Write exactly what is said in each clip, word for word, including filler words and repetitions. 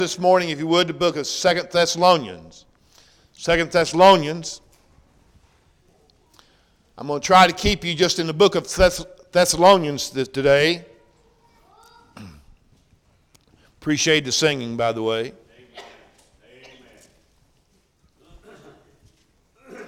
This morning, if you would, the book of Second Thessalonians. Second Thessalonians. I'm going to try to keep you just in the book of Thess- Thessalonians today. Appreciate the singing, by the way. Amen.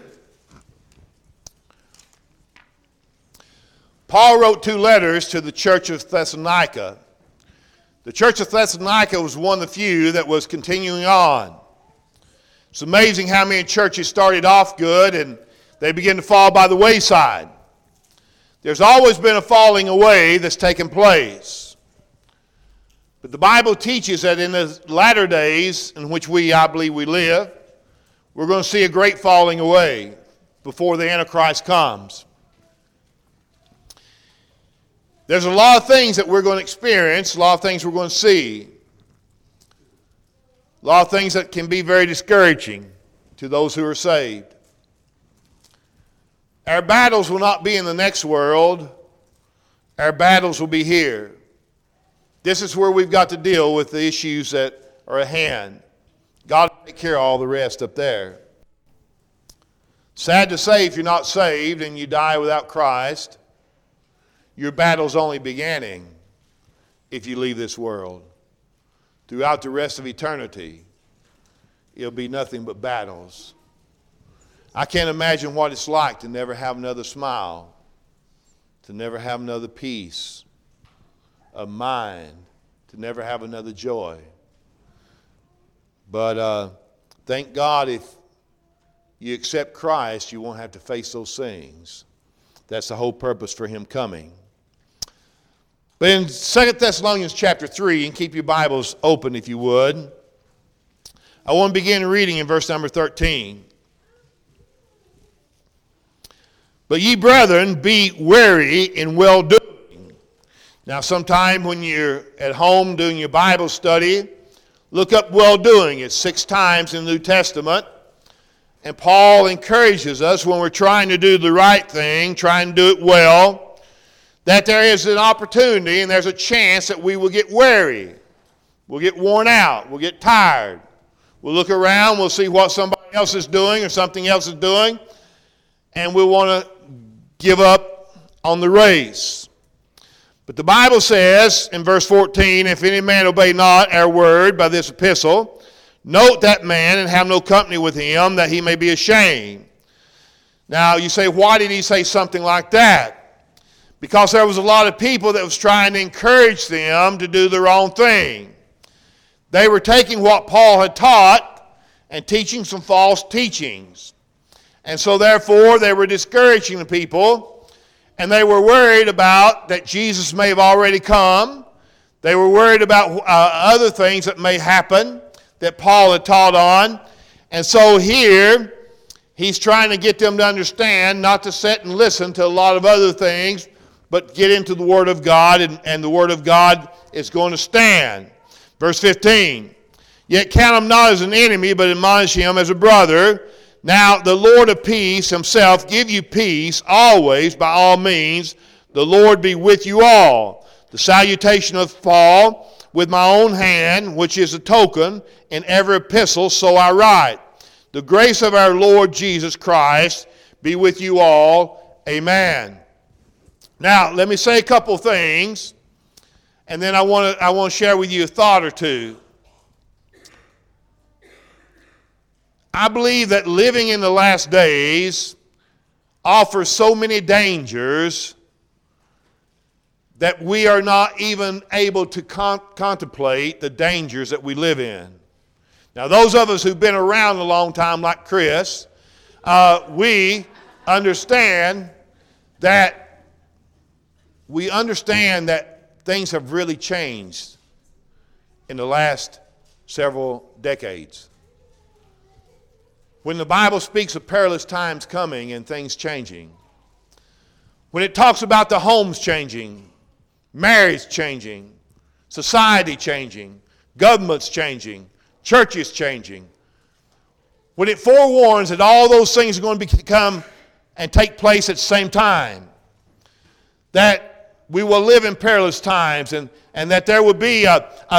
Paul wrote two letters to the church of Thessalonica. The church of Thessalonica was one of the few that was continuing on. It's amazing how many churches started off good and they begin to fall by the wayside. There's always been a falling away that's taken place. But the Bible teaches that in the latter days in which we, I believe we live, we're going to see a great falling away before the Antichrist comes. There's a lot of things that we're going to experience, a lot of things we're going to see. A lot of things that can be very discouraging to those who are saved. Our battles will not be in the next world. Our battles will be here. This is where we've got to deal with the issues that are at hand. God will take care of all the rest up there. Sad to say, if you're not saved and you die without Christ, your battle's only beginning if you leave this world. Throughout the rest of eternity, it'll be nothing but battles. I can't imagine what it's like to never have another smile, to never have another peace of mind, to never have another joy. But uh, thank God if you accept Christ, you won't have to face those things. That's the whole purpose for him coming. But in Second Thessalonians chapter three, and keep your Bibles open if you would, I want to begin reading in verse number thirteen. But ye brethren, be wary in well-doing. Now sometime when you're at home doing your Bible study, look up well-doing. It's six times in the New Testament. And Paul encourages us when we're trying to do the right thing, trying to do it well, that there is an opportunity and there's a chance that we will get weary. We'll get worn out. We'll get tired. We'll look around. We'll see what somebody else is doing or something else is doing. And we'll want to give up on the race. But the Bible says in verse fourteen, if any man obey not our word by this epistle, note that man and have no company with him, that he may be ashamed. Now you say, why did he say something like that? Because there was a lot of people that was trying to encourage them to do the wrong thing. They were taking what Paul had taught and teaching some false teachings. And so therefore they were discouraging the people, and they were worried about that Jesus may have already come. They were worried about uh, other things that may happen that Paul had taught on. And so here he's trying to get them to understand not to sit and listen to a lot of other things, but get into the Word of God, and, and the Word of God is going to stand. Verse fifteen, yet count him not as an enemy, but admonish him as a brother. Now the Lord of peace himself give you peace always by all means. The Lord be with you all. The salutation of Paul with my own hand, which is a token in every epistle, so I write. The grace of our Lord Jesus Christ be with you all. Amen. Now, let me say a couple things, and then I want to I want to share with you a thought or two. I believe that living in the last days offers so many dangers that we are not even able to con- contemplate the dangers that we live in. Now, those of us who've been around a long time, like Chris, uh, we understand that we understand that things have really changed in the last several decades. When the Bible speaks of perilous times coming and things changing, when it talks about the homes changing, marriage changing, society changing, governments changing, churches changing, when it forewarns that all those things are going to become and take place at the same time, that we will live in perilous times, and, and that there will be a, a time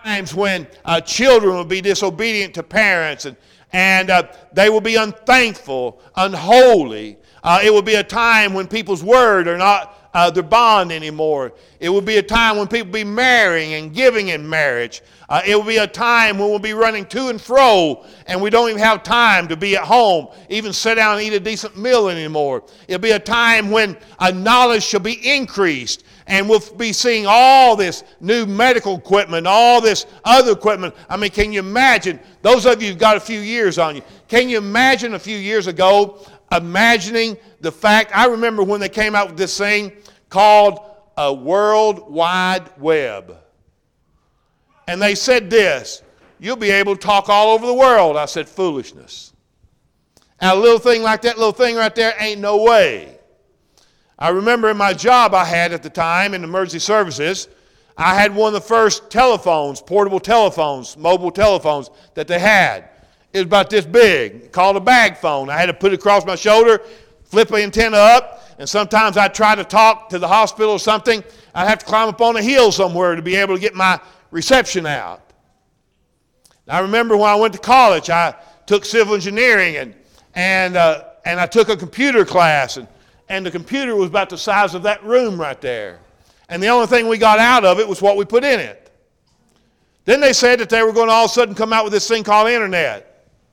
times when uh, children will be disobedient to parents, and, and uh, they will be unthankful, unholy. Uh, it will be a time when people's word are not uh, their bond anymore. It will be a time when people will be marrying and giving in marriage. Uh, it will be a time when we'll be running to and fro, and we don't even have time to be at home, even sit down and eat a decent meal anymore. It'll be a time when uh, knowledge shall be increased, and we'll be seeing all this new medical equipment, all this other equipment. I mean, can you imagine? Those of you who've got a few years on you, can you imagine a few years ago, imagining the fact, I remember when they came out with this thing called a World Wide Web. And they said this, you'll be able to talk all over the world. I said, foolishness. And a little thing like that little thing right there, ain't no way. I remember in my job I had at the time in emergency services, I had one of the first telephones, portable telephones, mobile telephones that they had. It was about this big, called a bag phone. I had to put it across my shoulder, flip the antenna up, and sometimes I'd try to talk to the hospital or something. I'd have to climb up on a hill somewhere to be able to get my reception out. I remember when I went to college, I took civil engineering, and and uh, and I took a computer class, and, and the computer was about the size of that room right there. And the only thing we got out of it was what we put in it. Then they said that they were going to all of a sudden come out with this thing called internet.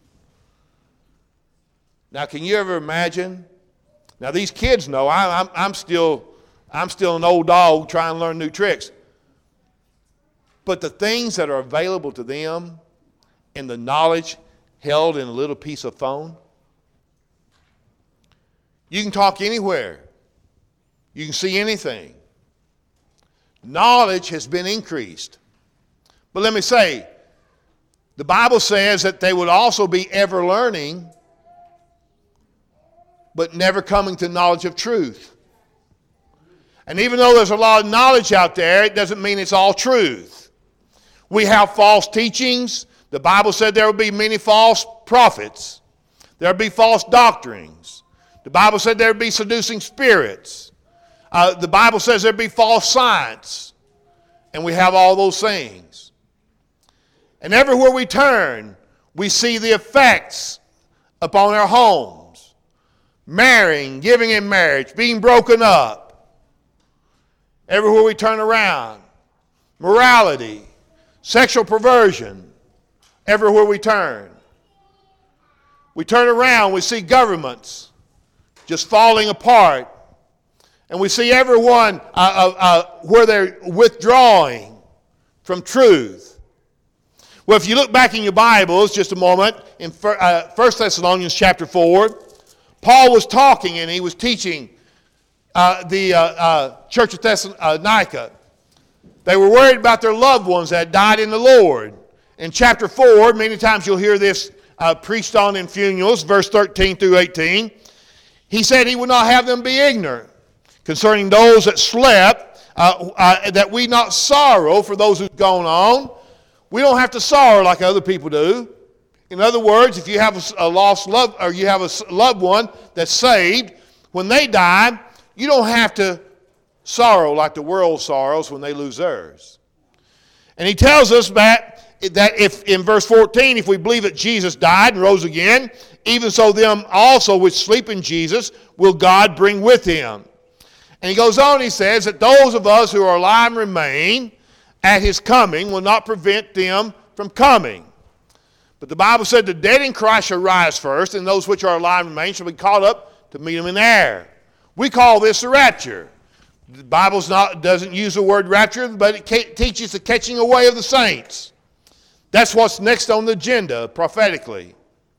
Now, can you ever imagine? Now, these kids know I, I'm, I'm still I'm still an old dog trying to learn new tricks. But the things that are available to them and the knowledge held in a little piece of phone, you can talk anywhere. You can see anything. Knowledge has been increased. But let me say, the Bible says that they would also be ever learning, but never coming to knowledge of truth. And even though there's a lot of knowledge out there, it doesn't mean it's all truth. We have false teachings. The Bible said there will be many false prophets. There will be false doctrines. The Bible said there will be seducing spirits. Uh, the Bible says there will be false science. And we have all those things. And everywhere we turn, we see the effects upon our homes. Marrying, giving in marriage, being broken up. Everywhere we turn around. Morality. Sexual perversion, everywhere we turn. We turn around, we see governments just falling apart. And we see everyone uh, uh, uh, where they're withdrawing from truth. Well, if you look back in your Bibles just a moment, in First Thessalonians chapter four, Paul was talking and he was teaching uh, the uh, uh, church of Thessalonica. They were worried about their loved ones that died in the Lord. In chapter four, many times you'll hear this uh, preached on in funerals, verse thirteen through eighteen. He said he would not have them be ignorant concerning those that slept, uh, uh, that we not sorrow for those who've gone on. We don't have to sorrow like other people do. In other words, if you have a, a lost love, or you have a loved one that's saved, when they die, you don't have to sorrow like the world sorrows when they lose theirs. And he tells us that, that if in verse fourteen, if we believe that Jesus died and rose again, even so them also which sleep in Jesus will God bring with him. And he goes on, he says that those of us who are alive and remain at his coming will not prevent them from coming. But the Bible said the dead in Christ shall rise first, and those which are alive and remain shall be caught up to meet him in the air. We call this the rapture. The Bible doesn't use the word rapture, but it ca- teaches the catching away of the saints. That's what's next on the agenda prophetically.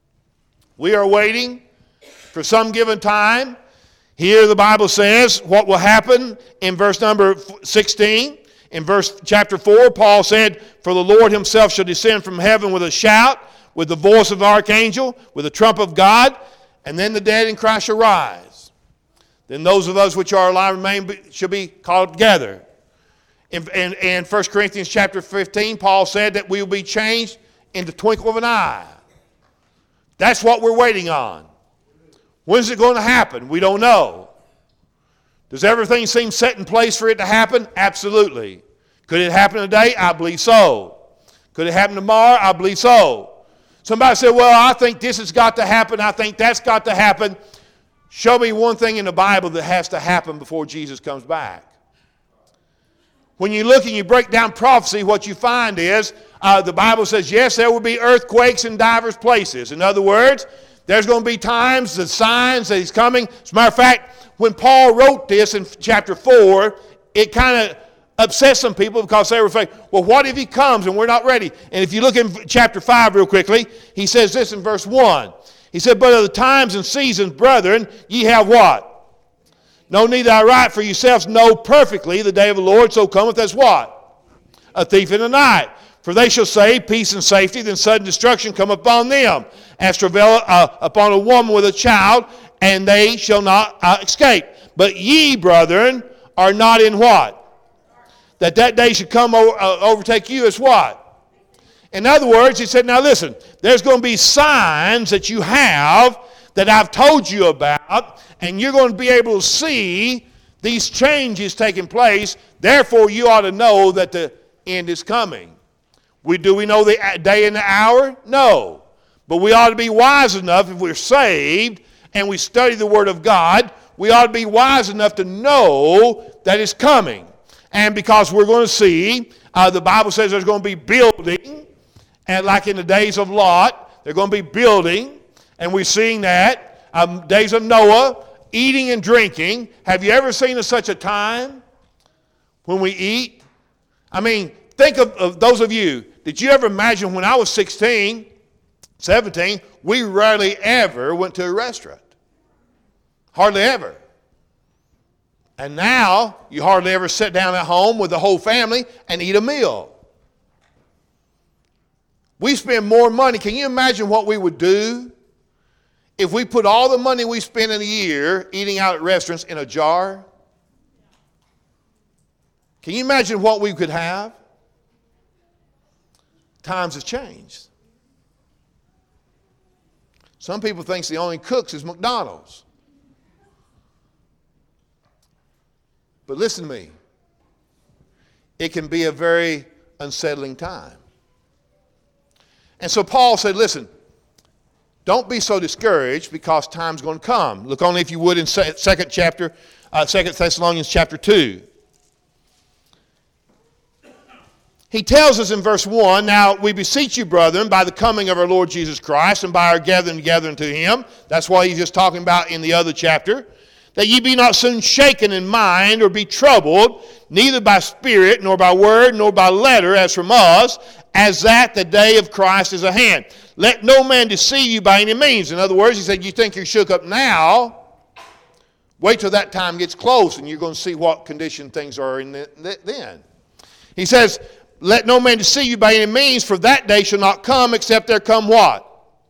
We are waiting for some given time. Here the Bible says what will happen in verse number sixteen. In verse chapter four, Paul said, for the Lord himself shall descend from heaven with a shout, with the voice of an archangel, with the trump of God, and then the dead in Christ shall rise. Then those of us which are alive and remain shall be called together. In, in, in First Corinthians chapter fifteen, Paul said that we will be changed in the twinkle of an eye. That's what we're waiting on. When's it going to happen? We don't know. Does everything seem set in place for it to happen? Absolutely. Could it happen today? I believe so. Could it happen tomorrow? I believe so. Somebody said, well, I think this has got to happen. I think that's got to happen. Show me one thing in the Bible that has to happen before Jesus comes back. When you look and you break down prophecy, what you find is uh, the Bible says, yes, there will be earthquakes in divers places. In other words, there's going to be times, the signs that he's coming. As a matter of fact, when Paul wrote this in chapter four, it kind of upset some people because they were saying, well, what if he comes and we're not ready? And if you look in chapter five real quickly, he says this in verse one. He said, but of the times and seasons, brethren, ye have what? No need that I write, for yourselves know perfectly the day of the Lord so cometh as what? A thief in the night. For they shall say, peace and safety, then sudden destruction come upon them, as travail uh, upon a woman with a child, and they shall not uh, escape. But ye, brethren, are not in what? That that day should come over, uh, overtake you as what? In other words, he said, now listen, there's going to be signs that you have that I've told you about, and you're going to be able to see these changes taking place. Therefore, you ought to know that the end is coming. We, do we know the day and the hour? No. But we ought to be wise enough, if we're saved and we study the Word of God, we ought to be wise enough to know that it's coming. And because we're going to see, uh, the Bible says there's going to be building, and like in the days of Lot, they're going to be building, and we're seeing that. Um, days of Noah, eating and drinking. Have you ever seen such a time when we eat? I mean, think of, of those of you. Did you ever imagine when I was sixteen, seventeen, we rarely ever went to a restaurant? Hardly ever. And now, you hardly ever sit down at home with the whole family and eat a meal. We spend more money. Can you imagine what we would do if we put all the money we spend in a year eating out at restaurants in a jar? Can you imagine what we could have? Times have changed. Some people think the only cooks is McDonald's. But listen to me. It can be a very unsettling time. And so Paul said, listen, don't be so discouraged because time's going to come. Look only if you would in second chapter, uh, Second Thessalonians chapter two. He tells us in verse one, now we beseech you, brethren, by the coming of our Lord Jesus Christ and by our gathering together unto him. That's what he's just talking about in the other chapter. That ye be not soon shaken in mind or be troubled, neither by spirit, nor by word, nor by letter, as from us, as that the day of Christ is at hand. Let no man deceive you by any means. In other words, he said, you think you're shook up now, wait till that time gets close and you're going to see what condition things are in the, then. He says, let no man deceive you by any means, for that day shall not come except there come what?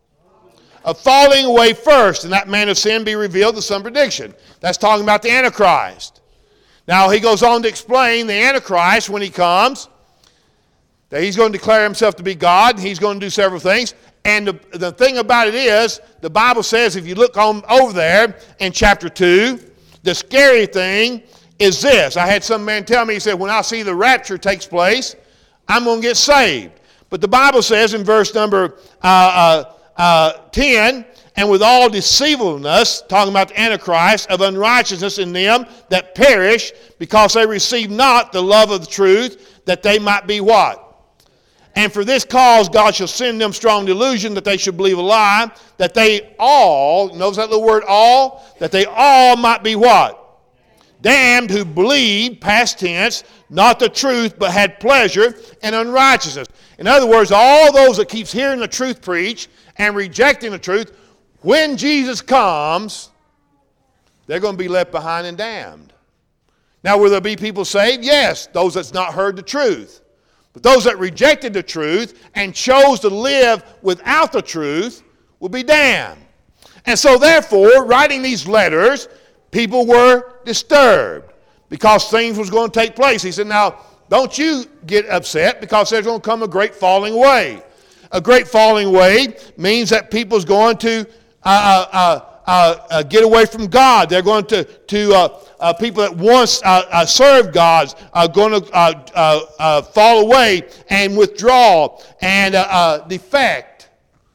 A falling away first, and that man of sin be revealed, the son of perdition. That's talking about the Antichrist. Now he goes on to explain the Antichrist when he comes, that he's going to declare himself to be God, and he's going to do several things. And the, the thing about it is, the Bible says, if you look on over there in chapter two, the scary thing is this. I had some man tell me, he said, when I see the rapture takes place, I'm going to get saved. But the Bible says in verse number uh, uh, uh, ten, and with all deceivableness, talking about the Antichrist, of unrighteousness in them that perish, because they receive not the love of the truth, that they might be what? And for this cause God shall send them strong delusion, that they should believe a lie, that they all, notice that little word all, that they all might be what? Damned, who believed, past tense, not the truth, but had pleasure in unrighteousness. In other words, all those that keeps hearing the truth preached and rejecting the truth, when Jesus comes, they're going to be left behind and damned. Now, will there be people saved? Yes, those that's not heard the truth. But those that rejected the truth and chose to live without the truth will be damned. And so therefore, writing these letters, people were disturbed because things was going to take place. He said, now, don't you get upset because there's going to come a great falling away. A great falling away means that people's going to uh, uh, uh, uh, get away from God. They're going to, to uh, uh, people that once uh, uh, served God are going to uh, uh, uh, fall away and withdraw and uh, uh, defect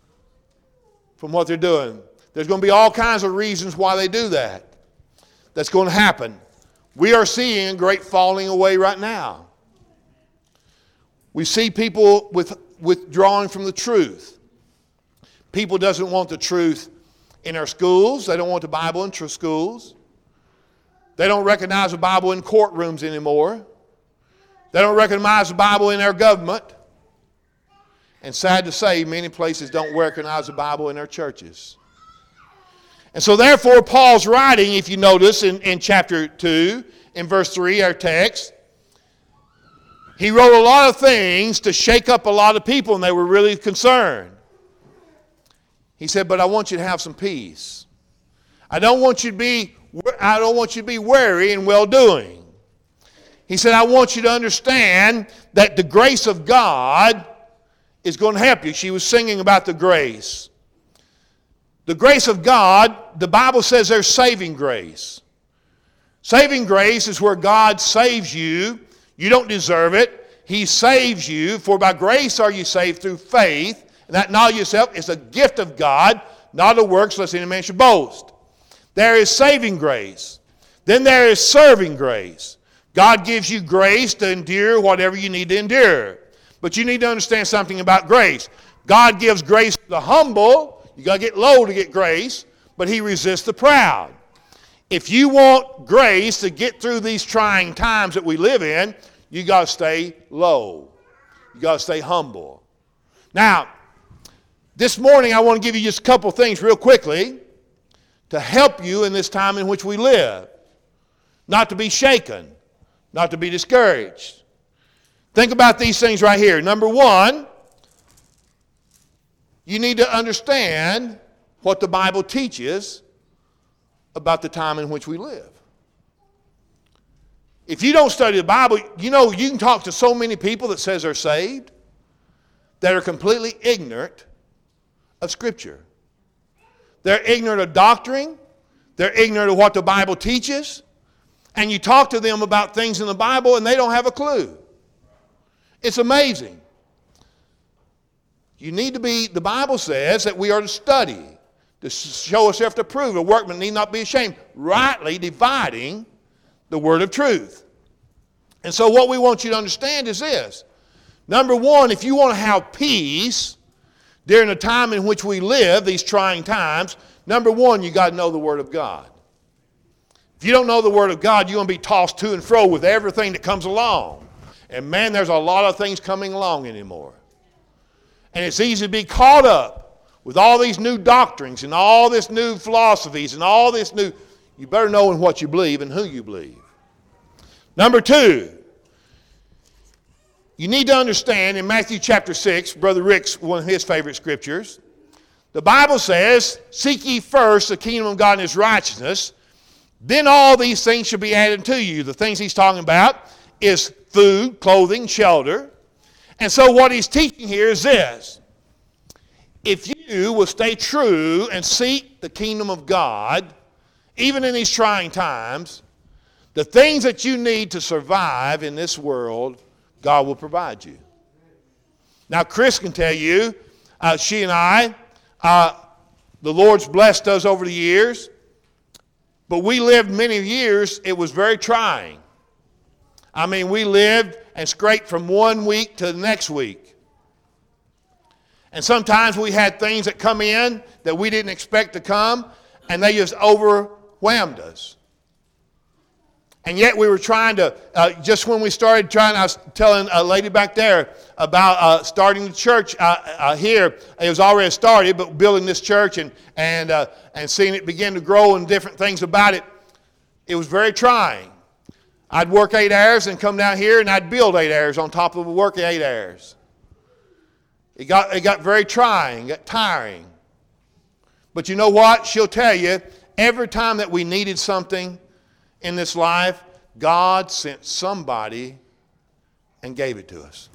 from what they're doing. There's going to be all kinds of reasons why they do that. That's going to happen. We are seeing a great falling away right now. We see people with, withdrawing from the truth. People doesn't want the truth in our schools. They don't want the Bible in true schools. They don't recognize the Bible in courtrooms anymore. They don't recognize the Bible in our government. And sad to say, many places don't recognize the Bible in their churches. And so therefore, Paul's writing, if you notice in, in chapter two, in verse three, our text, he wrote a lot of things to shake up a lot of people, and they were really concerned. He said, but I want you to have some peace. I don't want you to be, I don't want you to be weary in well-doing. He said, I want you to understand that the grace of God is going to help you. She was singing about the grace. The grace of God, the Bible says there's saving grace. Saving grace is where God saves you. You don't deserve it. He saves you. For by grace are you saved through faith. And that not yourself is a gift of God, not of works, lest any man should boast. There is saving grace. Then there is serving grace. God gives you grace to endure whatever you need to endure. But you need to understand something about grace. God gives grace to the humble. You got to get low to get grace. But he resists the proud. If you want grace to get through these trying times that we live in, you got to stay low. You got to stay humble. Now, this morning I want to give you just a couple things real quickly to help you in this time in which we live. Not to be shaken, not to be discouraged. Think about these things right here. Number one, you need to understand what the Bible teaches about the time in which we live. If you don't study the Bible, you know, you can talk to so many people that says they're saved that are completely ignorant of Scripture. They're ignorant of doctrine. They're ignorant of what the Bible teaches. And you talk to them about things in the Bible and they don't have a clue. It's amazing. You need to be, the Bible says that we are to study, to show ourselves to prove. A workman need not be ashamed, rightly dividing the word of truth. And so what we want you to understand is this. Number one, if you want to have peace during the time in which we live, these trying times, number one, you got to know the Word of God. If you don't know the Word of God, you're going to be tossed to and fro with everything that comes along. And man, there's a lot of things coming along anymore. And it's easy to be caught up with all these new doctrines and all this new philosophies and all this new, you better know in what you believe and who you believe. Number two, you need to understand in Matthew chapter six, Brother Rick's one of his favorite scriptures, the Bible says, seek ye first the kingdom of God and his righteousness, then all these things shall be added to you. The things he's talking about is food, clothing, shelter. And so what he's teaching here is this. If you will stay true and seek the kingdom of God, even in these trying times, the things that you need to survive in this world, God will provide you. Now, Chris can tell you, uh, she and I, uh, the Lord's blessed us over the years, but we lived many years, it was very trying. I mean, we lived and scraped from one week to the next week. And sometimes we had things that come in that we didn't expect to come, and they just overwhelmed us. And yet we were trying to, uh, just when we started trying, I was telling a lady back there about uh, starting the church uh, uh, here. It was already started, but building this church and and uh, and seeing it begin to grow and different things about it, it was very trying. I'd work eight hours and come down here and I'd build eight hours on top of working eight hours. It got, it got very trying, got tiring. But you know what? She'll tell you, every time that we needed something in this life, God sent somebody and gave it to us.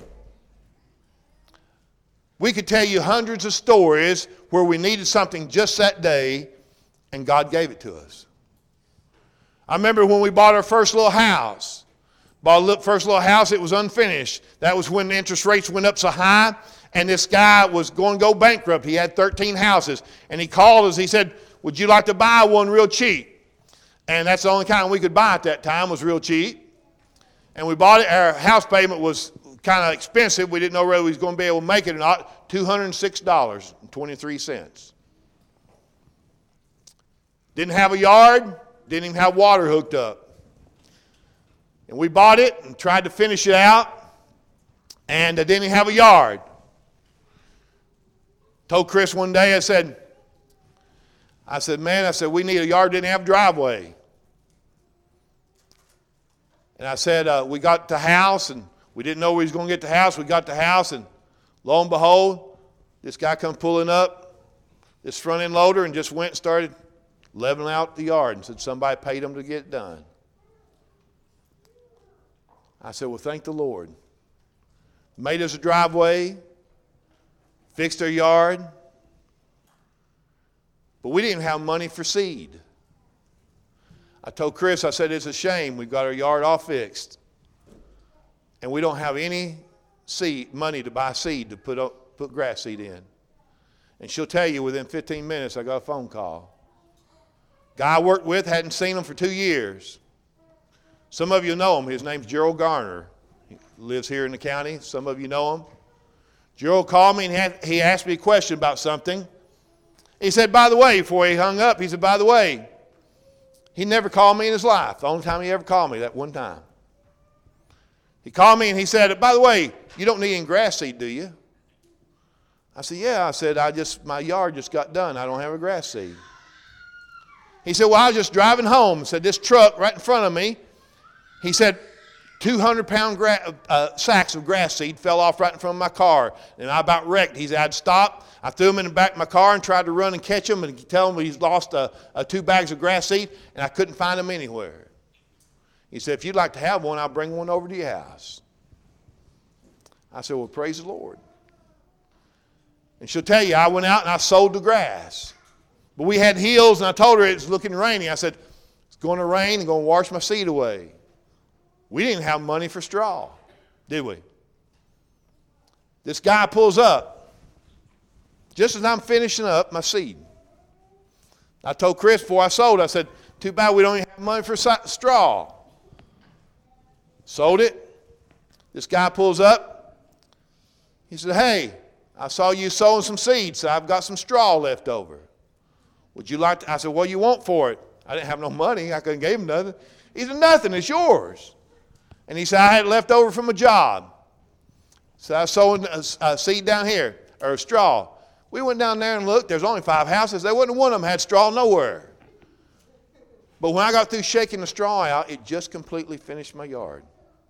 We could tell you hundreds of stories where we needed something just that day, And God gave it to us. I remember when we bought our first little house. Bought a first little house, it was unfinished. That was when the interest rates went up so high, and this guy was going to go bankrupt. He had thirteen houses, and he called us. He said, would you like to buy one real cheap? And that's the only kind we could buy at that time, was real cheap. And we bought it. Our house payment was kind of expensive. We didn't know whether we was going to be able to make it or not. two hundred six dollars and twenty-three cents. Didn't have a yard. Didn't even have water hooked up. And we bought it and tried to finish it out, and I didn't even have a yard. Told Chris one day, I said, I said, man, I said, we need a yard, didn't have a driveway. And I said, uh, we got the house, and we didn't know we was going to get the house. We got the house, and lo and behold, this guy come pulling up, this front end loader, and just went and started leveling out the yard and said somebody paid him to get it done. I said, well, thank the Lord. Made us a driveway, fixed our yard, but we didn't have money for seed. I told Chris, I said, it's a shame we've got our yard all fixed, and we don't have any seed money to buy seed to put up, put grass seed in. And she'll tell you within fifteen minutes I got a phone call. Guy I worked with, hadn't seen him for two years. Some of you know him. His name's Gerald Garner. He lives here in the county. Some of you know him. Gerald called me and had, he asked me a question about something. He said, by the way, before he hung up, he said, by the way, he never called me in his life. The only time he ever called me, that one time. He called me and he said, by the way, you don't need any grass seed, do you? I said, yeah. I said, I just, my yard just got done. I don't have a grass seed. He said, well, I was just driving home. He said, this truck right in front of me, he said, two hundred pound gra- uh, sacks of grass seed fell off right in front of my car. And I about wrecked. He said, I'd stopped. I threw them in the back of my car and tried to run and catch them and tell him he's lost uh, uh, two bags of grass seed, and I couldn't find them anywhere. He said, if you'd like to have one, I'll bring one over to your house. I said, well, praise the Lord. And she'll tell you, I went out and I sowed the grass. But we had hills, and I told her it was looking rainy. I said, it's going to rain and going to wash my seed away. We didn't have money for straw, did we? This guy pulls up just as I'm finishing up my seed. I told Chris before I sold, I said, too bad we don't even have money for straw. Sold it. This guy pulls up. He said, hey, I saw you sowing some seeds, so I've got some straw left over. Would you like to? I said, what do you want for it? I didn't have no money. I couldn't give him nothing. He said, nothing. It's yours. And he said, I had it left over from a job. So I sowed a, a seed down here, or a straw. We went down there and looked. There's only five houses. There wasn't one of them had straw nowhere. But when I got through shaking the straw out, it just completely finished my yard.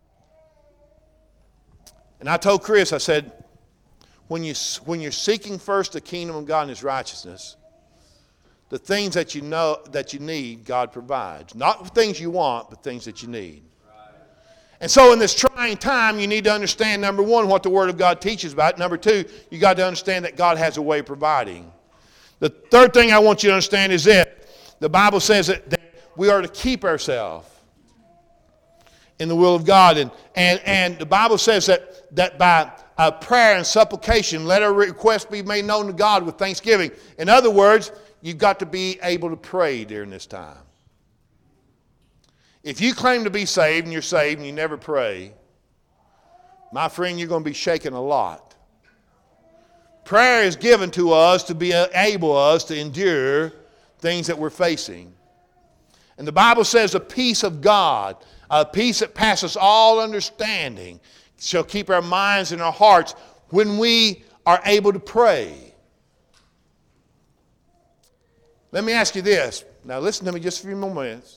And I told Chris, I said, when, you, when you're seeking first the kingdom of God and his righteousness, the things that you know that you need, God provides. Not things you want, but things that you need. And so in this trying time, you need to understand, number one, what the Word of God teaches about it. Number two, you got to understand that God has a way of providing. The third thing I want you to understand is this. The Bible says that, that we are to keep ourselves in the will of God. And, and, and the Bible says that, that by uh, prayer and supplication, let our requests be made known to God with thanksgiving. In other words, you've got to be able to pray during this time. If you claim to be saved and you're saved and you never pray, my friend, you're going to be shaken a lot. Prayer is given to us to be able us to endure things that we're facing. And the Bible says the peace of God, a peace that passes all understanding, shall keep our minds and our hearts when we are able to pray. Let me ask you this. Now listen to me just a few more minutes.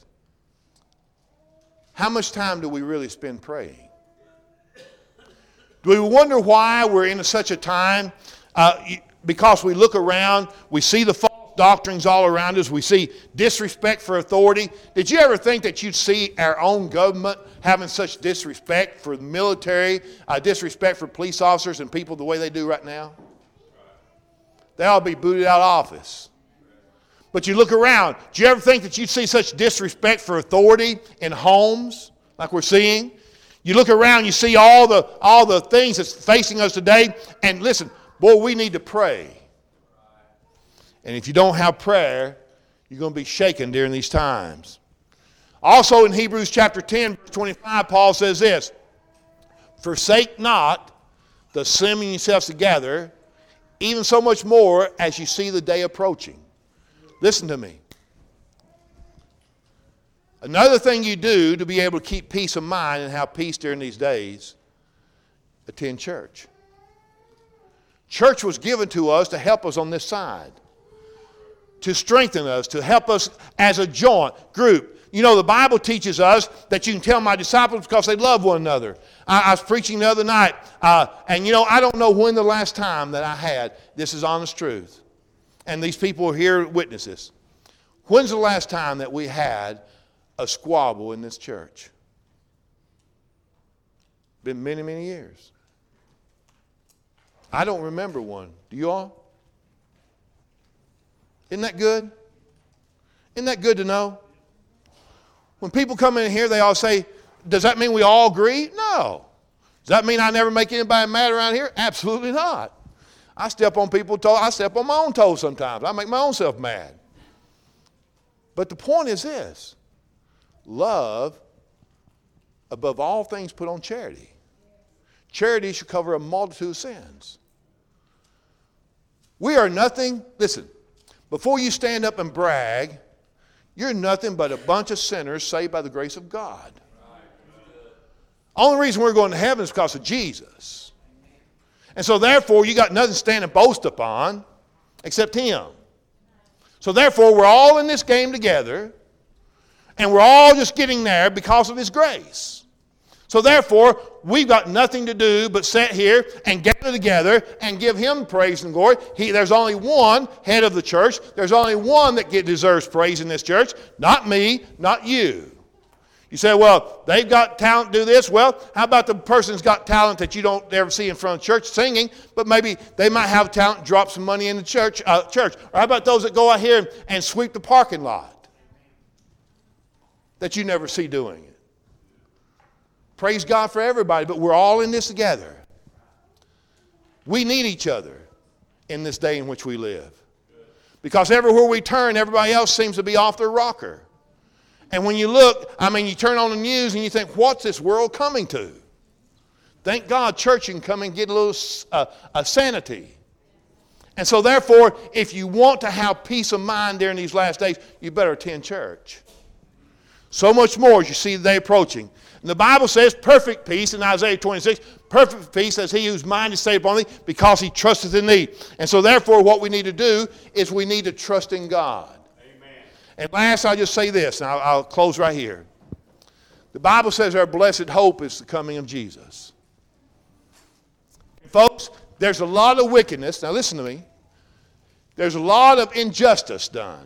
How much time do we really spend praying? Do we wonder why we're in such a time? Uh, because we look around, we see the false doctrines all around us, we see disrespect for authority. Did you ever think that you'd see our own government having such disrespect for the military, uh, disrespect for police officers and people the way they do right now? They ought to be booted out of office. But you look around. Do you ever think that you'd see such disrespect for authority in homes like we're seeing? You look around, you see all the all the things that's facing us today. And listen, boy, we need to pray. And if you don't have prayer, you're going to be shaken during these times. Also in Hebrews chapter ten, verse twenty-five, Paul says this, forsake not the assembling yourselves together, even so much more as you see the day approaching. Listen to me. Another thing you do to be able to keep peace of mind and have peace during these days, attend church. Church was given to us to help us on this side, to strengthen us, to help us as a joint group. You know, the Bible teaches us that you can tell my disciples because they love one another. I, I was preaching the other night, uh, and you know, I don't know when the last time that I had, this is honest truth, and these people are here witnesses. When's the last time that we had a squabble in this church? Been many, many years. I don't remember one. Do you all? Isn't that good? Isn't that good to know? When people come in here, they all say, does that mean we all agree? No. Does that mean I never make anybody mad around here? Absolutely not. I step on people's toes. I step on my own toes sometimes. I make my own self mad. But the point is this. Love, above all things, put on charity. Charity should cover a multitude of sins. We are nothing, listen, before you stand up and brag, you're nothing but a bunch of sinners saved by the grace of God. Only reason we're going to heaven is because of Jesus. And so therefore, you got nothing to stand and boast upon except Him. So therefore, we're all in this game together, and we're all just getting there because of His grace. So therefore, we've got nothing to do but sit here and gather together and give Him praise and glory. He, there's only one head of the church. There's only one that get, deserves praise in this church. Not me, not you. You say, well, they've got talent to do this. Well, how about the person's got talent that you don't ever see in front of church singing, but maybe they might have talent and drop some money in the church. Uh, church. Or how about those that go out here and, and sweep the parking lot that you never see doing it? Praise God for everybody, but we're all in this together. We need each other in this day in which we live. Because everywhere we turn, everybody else seems to be off their rocker. And when you look, I mean, you turn on the news and you think, what's this world coming to? Thank God church can come and get a little uh, a sanity. And so therefore, if you want to have peace of mind during these last days, you better attend church. So much more as you see the day approaching. And the Bible says perfect peace in Isaiah twenty-six, perfect peace as he whose mind is stayed upon thee because he trusteth in thee. And so therefore what we need to do is we need to trust in God. And last, I'll just say this, and I'll, I'll close right here. The Bible says our blessed hope is the coming of Jesus. Folks, there's a lot of wickedness. Now listen to me. There's a lot of injustice done.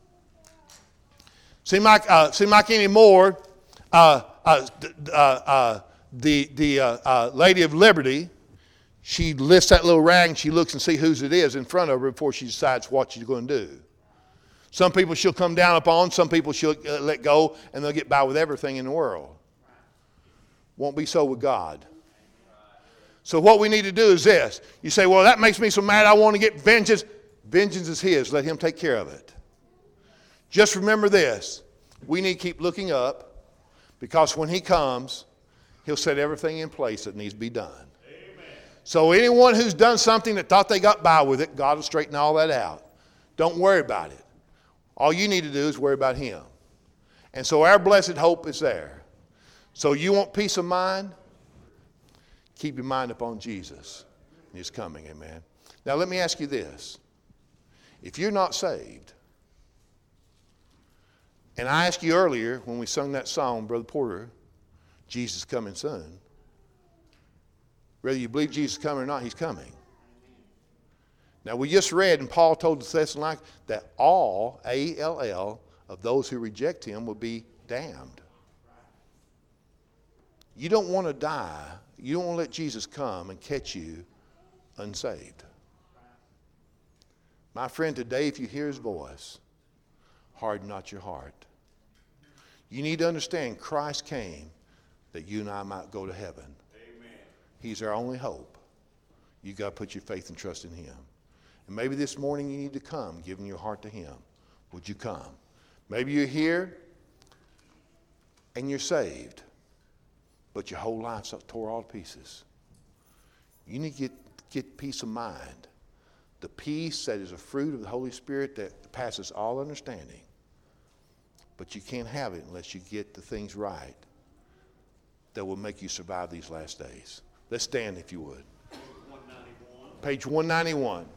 Seem like, uh, seem like anymore, uh, uh, uh, uh, the, the uh, uh, Lady of Liberty, she lifts that little rag and she looks and see whose it is in front of her before she decides what she's going to do. Some people she'll come down upon, some people she'll uh, let go, and they'll get by with everything in the world. Won't be so with God. So what we need to do is this. You say, well, that makes me so mad I want to get vengeance. Vengeance is His. Let Him take care of it. Just remember this. We need to keep looking up because when He comes, He'll set everything in place that needs to be done. Amen. So anyone who's done something that thought they got by with it, God will straighten all that out. Don't worry about it. All you need to do is worry about Him. And so our blessed hope is there. So you want peace of mind? Keep your mind upon Jesus and His coming, amen. Now let me ask you this. If you're not saved, and I asked you earlier when we sung that song, Brother Porter, Jesus is coming soon. Whether you believe Jesus is coming or not, He's coming. Now, we just read, and Paul told the Thessalonians that all, A L L, of those who reject Him will be damned. You don't want to die. You don't want to let Jesus come and catch you unsaved. My friend, today, if you hear His voice, harden not your heart. You need to understand Christ came that you and I might go to heaven. Amen. He's our only hope. You've got to put your faith and trust in him. And maybe this morning you need to come, giving your heart to him. Would you come? Maybe you're here and you're saved, but your whole life's tore all to pieces. You need to get, get peace of mind. The peace that is a fruit of the Holy Spirit that passes all understanding. But you can't have it unless you get the things right that will make you survive these last days. Let's stand if you would. Page one ninety-one.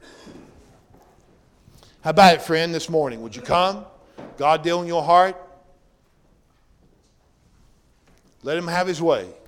How about it, friend, this morning? Would you come? God deal in your heart. Let him have his way.